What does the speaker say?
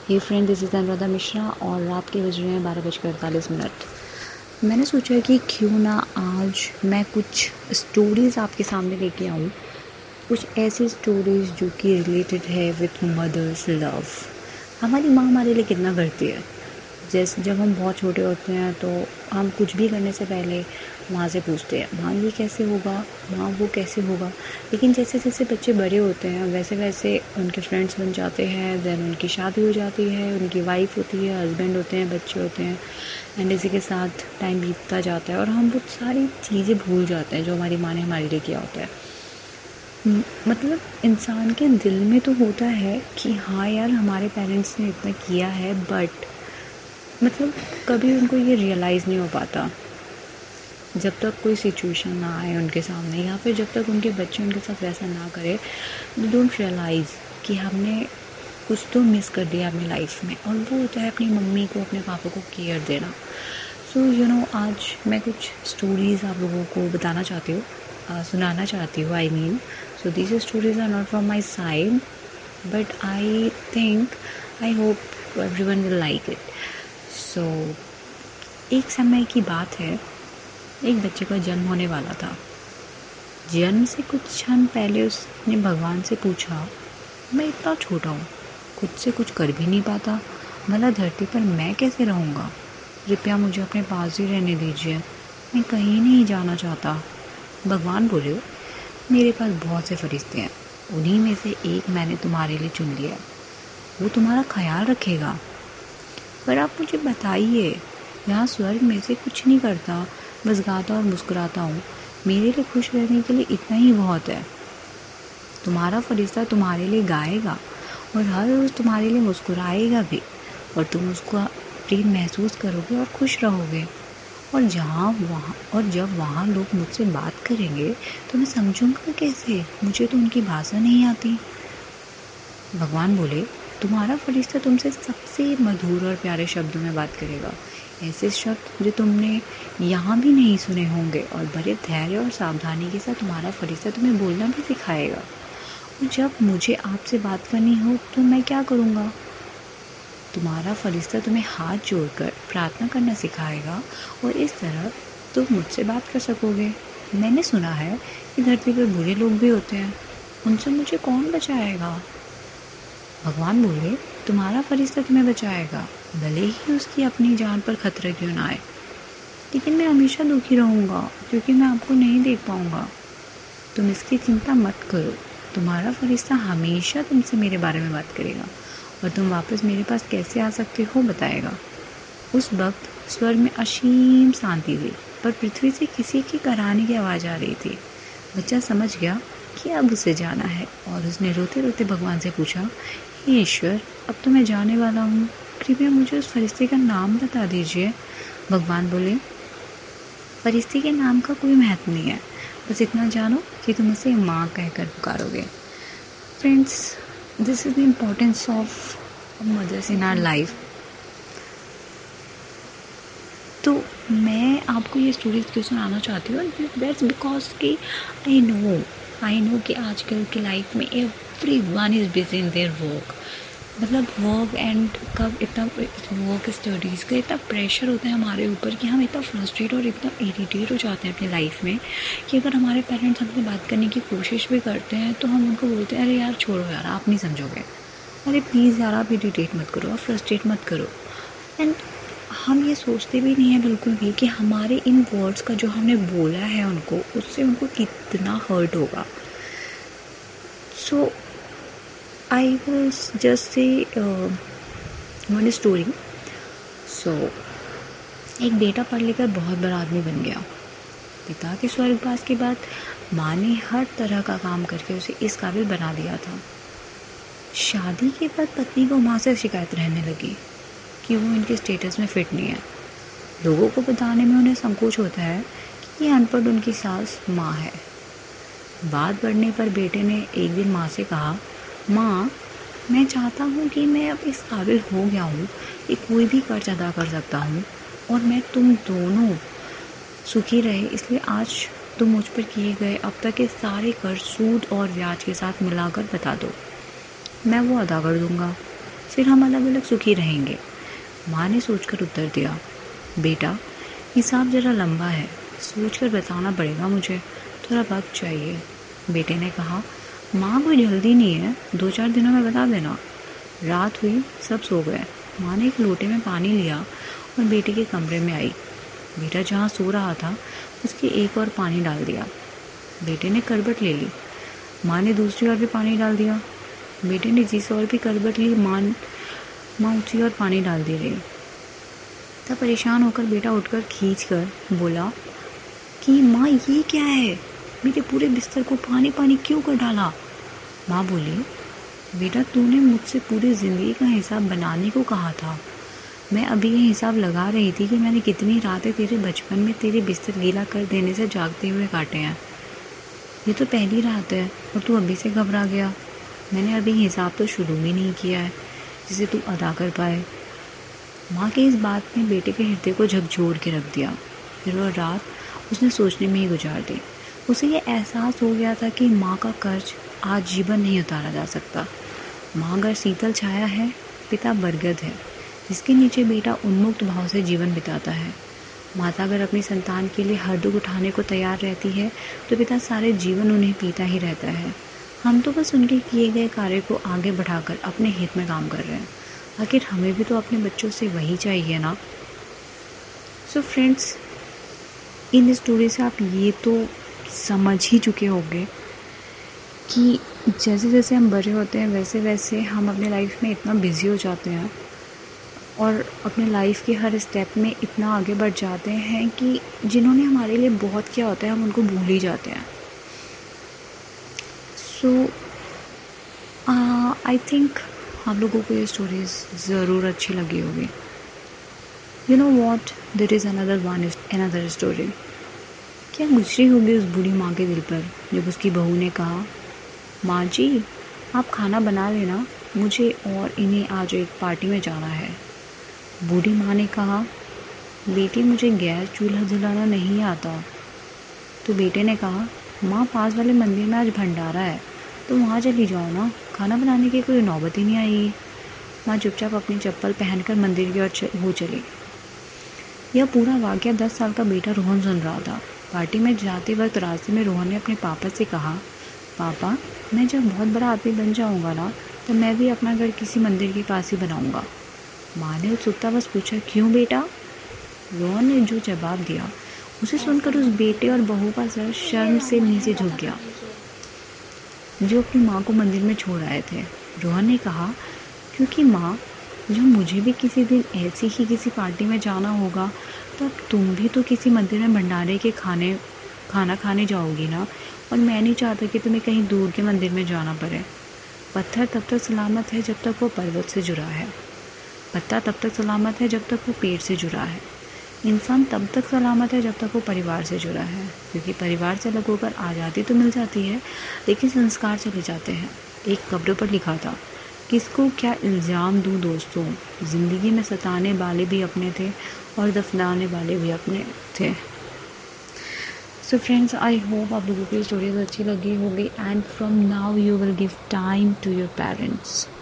Hey friend, this is Anuradha Mishra और रात के बज रहे हैं 12:48। मैंने सोचा कि क्यों ना आज मैं कुछ स्टोरीज़ आपके सामने लेके आऊँ, कुछ ऐसी स्टोरीज़ जो कि रिलेटेड है विथ मदर्स लव। हमारी माँ हमारे लिए कितना करती है। जैसे जब हम बहुत छोटे होते हैं तो हम कुछ भी करने से पहले माँ से पूछते हैं, माँ ये कैसे होगा, माँ वो कैसे होगा। लेकिन जैसे जैसे बच्चे बड़े होते हैं वैसे वैसे उनके फ्रेंड्स बन जाते हैं, देन उनकी शादी हो जाती है, उनकी वाइफ होती है, हस्बैंड होते हैं, बच्चे होते हैं, एंड इसी के साथ टाइम बीतता जाता है और हम बहुत सारी चीज़ें भूल जाते हैं जो हमारी माँ ने हमारे लिए किया होता है। मतलब इंसान के दिल में तो होता है कि हाँ यार, हमारे पेरेंट्स ने इतना किया है, बट मतलब कभी उनको ये रियलाइज़ नहीं हो पाता जब तक कोई सिचुएशन ना आए उनके सामने, या फिर जब तक उनके बच्चे उनके साथ वैसा ना करे। दे डोंट रियलाइज़ कि हमने कुछ तो मिस कर दिया अपनी लाइफ में, और वो होता है अपनी मम्मी को, अपने पापा को केयर देना। सो आज मैं कुछ स्टोरीज़ आप लोगों को बताना चाहती हूँ, सुनाना चाहती हूँ। I mean, so this stories are not from my side, but I think, I hope everyone will like it. So एक समय की बात है, एक बच्चे का जन्म होने वाला था। जन्म से कुछ क्षण पहले उसने भगवान से पूछा, मैं इतना छोटा हूँ, खुद से कुछ कर भी नहीं पाता, भला धरती पर मैं कैसे रहूँगा। कृपया मुझे अपने पास ही रहने दीजिए, मैं कहीं नहीं जाना चाहता। भगवान बोले, मेरे पास बहुत से फरिश्ते हैं, उन्हीं में से एक मैंने तुम्हारे लिए चुन लिया, वो तुम्हारा ख्याल रखेगा। पर आप मुझे बताइए, यहाँ स्वर्ग में से कुछ नहीं करता, बस गाता और मुस्कुराता हूँ, मेरे लिए खुश रहने के लिए इतना ही बहुत है। तुम्हारा फरिश्ता तुम्हारे लिए गाएगा और हर रोज़ तुम्हारे लिए मुस्कुराएगा भी, और तुम उसका प्रेम महसूस करोगे और खुश रहोगे। और जब वहाँ लोग मुझसे बात करेंगे तो मैं समझूंगा कैसे, मुझे तो उनकी भाषा नहीं आती। भगवान बोले, तुम्हारा फरिश्ता तुमसे सबसे मधुर और प्यारे शब्दों में बात करेगा, ऐसे शब्द जो तुमने यहाँ भी नहीं सुने होंगे, और बड़े धैर्य और सावधानी के साथ तुम्हारा फरिश्ता तुम्हें बोलना भी सिखाएगा। और जब मुझे आपसे बात करनी हो तो मैं क्या करूँगा? तुम्हारा फरिश्ता तुम्हें हाथ जोड़कर प्रार्थना करना सिखाएगा, और इस तरह तुम मुझसे बात कर सकोगे। मैंने सुना है कि धरती पर बुरे लोग भी होते हैं, उनसे मुझे कौन बचाएगा? भगवान बोले, तुम्हारा फरिश्ता तुम्हें बचाएगा, भले ही उसकी अपनी जान पर खतरा क्यों ना आए। लेकिन मैं हमेशा दुखी रहूँगा क्योंकि मैं आपको नहीं देख पाऊँगा। तुम इसकी चिंता मत करो, तुम्हारा फरिश्ता हमेशा तुमसे मेरे बारे में बात करेगा, और तुम वापस मेरे पास कैसे आ सकते हो बताएगा। उस वक्त स्वर्ग में असीम शांति थी, पर पृथ्वी से किसी की कराहने की आवाज़ आ रही थी। बच्चा समझ गया कि अब उसे जाना है, और उसने रोते रोते भगवान से पूछा, हे ईश्वर, अब तो मैं जाने वाला हूँ, कृपया मुझे उस फरिश्ते का नाम बता दीजिए। भगवान बोले, फरिश्ते के नाम का कोई महत्व नहीं है, बस इतना जानो कि तुम उसे माँ कहकर पुकारोगे। Friends, this is the importance of mothers in our life. तो मैं आपको ये स्टोरीज क्यों सुनाना चाहती हूँ, दैट्स बिकॉज कि आई नो कि आजकल की लाइफ में everyone is busy in their work. मतलब वर्क एंड कब इतना वर्क स्टडीज़ का इतना प्रेशर होता है हमारे ऊपर कि हम इतना फ्रस्ट्रेट और इतना इरिटेट हो जाते हैं अपनी लाइफ में कि अगर हमारे पेरेंट्स हमसे बात करने की कोशिश भी करते हैं तो हम उनको बोलते हैं, अरे यार छोड़ो यार, आप नहीं समझोगे, अरे प्लीज़ यार आप इरिटेट मत करो, आप फ्रस्ट्रेट मत करो। एंड हम ये सोचते भी नहीं है बिल्कुल भी कि हमारे इन वर्ड्स का जो हमने बोला है उनको, उससे उनको कितना हर्ट होगा। So I will just say one story. So एक बेटा पढ़ लिखकर बहुत बड़ा आदमी बन गया। पिता के स्वर्गवास के बाद माँ ने हर तरह का काम करके उसे इस काबिल बना दिया था। शादी के बाद पत्नी को माँ से शिकायत रहने लगी कि वो इनके स्टेटस में फिट नहीं है। लोगों को बताने में उन्हें संकोच होता है कि ये अनपढ़ उनकी सास माँ है। बात बढ़ने पर बेटे ने एक दिन माँ से कहा, माँ, मैं चाहता हूँ कि मैं अब इस काबिल हो गया हूँ कि कोई भी कर्ज अदा कर सकता हूँ, और मैं तुम दोनों सुखी रहे, इसलिए आज तुम मुझ पर किए गए अब तक के सारे कर्ज सूद और ब्याज के साथ मिलाकर बता दो, मैं वो अदा कर दूँगा। फिर हम अलग अलग सुखी रहेंगे। माँ ने सोचकर उत्तर दिया, बेटा हिसाब ज़रा लंबा है, सोचकर बताना पड़ेगा मुझे, थोड़ा वक्त चाहिए। बेटे ने कहा, माँ कोई जल्दी नहीं है, 2-4 दिनों में बता देना। रात हुई, सब सो गए। माँ ने एक लोटे में पानी लिया और बेटे के कमरे में आई। बेटा जहाँ सो रहा था उसके एक और पानी डाल दिया। बेटे ने करवट ले ली। माँ ने दूसरी ओर भी पानी डाल दिया। बेटे ने तीसरी ओर भी करवट ली। माँ उसी ओर पानी डाल दे रही। तब परेशान होकर बेटा उठकर खींचकर बोला कि माँ ये क्या है, मेरे पूरे बिस्तर को पानी पानी क्यों कर डाला। माँ बोली, बेटा तूने मुझसे पूरी ज़िंदगी का हिसाब बनाने को कहा था। मैं अभी ये हिसाब लगा रही थी कि मैंने कितनी रातें तेरे बचपन में तेरे बिस्तर गीला कर देने से जागते हुए काटे हैं। ये तो पहली रात है और तू अभी से घबरा गया। मैंने अभी हिसाब तो शुरू भी नहीं किया है जिसे तू अदा कर पाए। माँ की इस बात ने बेटे के हृदय को झकझोर के रख दिया। फिर वह रात उसने सोचने में ही गुजार दी। उसे ये एहसास हो गया था कि माँ का कर्ज आज जीवन नहीं उतारा जा सकता। माँ अगर शीतल छाया है, पिता बरगद है जिसके नीचे बेटा उन्मुक्त भाव से जीवन बिताता है। माता अगर अपनी संतान के लिए हर दुख उठाने को तैयार रहती है तो पिता सारे जीवन उन्हें पीता ही रहता है। हम तो बस उनके किए गए कार्य को आगे बढ़ाकर अपने हित में काम कर रहे हैं। आखिर हमें भी तो अपने बच्चों से वही चाहिए ना। सो फ्रेंड्स, इन स्टोरी से आप ये तो समझ ही चुके होंगे कि जैसे जैसे हम बड़े होते हैं वैसे वैसे हम अपने लाइफ में इतना बिजी हो जाते हैं और अपने लाइफ के हर स्टेप में इतना आगे बढ़ जाते हैं कि जिन्होंने हमारे लिए बहुत किया होता है हम उनको भूल ही जाते हैं। सो आई थिंक आप लोगों को ये स्टोरीज ज़रूर अच्छी लगी होगी। You know what, there is another story. क्या गुजरी होगी उस बूढ़ी माँ के दिल पर जब उसकी बहू ने कहा, माँ जी आप खाना बना लेना, मुझे और इन्हें आज एक पार्टी में जाना है। बूढ़ी माँ ने कहा, बेटी मुझे गैस चूल्हा जलाना नहीं आता। तो बेटे ने कहा, माँ पास वाले मंदिर में आज भंडारा है तो वहाँ चली जाओ ना, खाना बनाने की कोई नौबत ही नहीं आएगी। माँ चुपचाप अपनी चप्पल पहनकर मंदिर की ओर हो चली। यह पूरा वाक़या 10 साल का बेटा रोहन सुन रहा था। पार्टी में जाते वक्त रास्ते में रोहन ने अपने पापा से कहा, पापा मैं जब बहुत बड़ा आदमी बन जाऊँगा ना तो मैं भी अपना घर किसी मंदिर के पास ही बनाऊँगा। माँ ने उत्सुकता बस पूछा, क्यों बेटा? रोहन ने जो जवाब दिया उसे सुनकर उस बेटे और बहू का सर शर्म से नीचे झुक गया जो अपनी माँ को मंदिर में छोड़ आए थे। रोहन ने कहा, क्योंकि माँ जब मुझे भी किसी दिन ऐसी ही किसी पार्टी में जाना होगा तब तुम भी तो किसी मंदिर में भंडारे के खाना खाने जाओगी ना, और मैं नहीं चाहता कि तुम्हें कहीं दूर के मंदिर में जाना पड़े। पत्थर तब तक सलामत है जब तक वो पर्वत से जुड़ा है, पत्ता तब तक सलामत है जब तक वो पेड़ से जुड़ा है, इंसान तब तक सलामत है जब तक वो परिवार से जुड़ा है, क्योंकि परिवार से अलग होकर आज़ादी तो मिल जाती है लेकिन संस्कार चले जाते हैं। एक कब्र पर लिखा था, किसको क्या इल्ज़ाम दूँ दोस्तों, ज़िंदगी में सताने वाले भी अपने थे और दफनाने वाले भी अपने थे। सो फ्रेंड्स, आई होप आप लोगों की स्टोरीज अच्छी लगी होगी। And from now you will give time to your parents.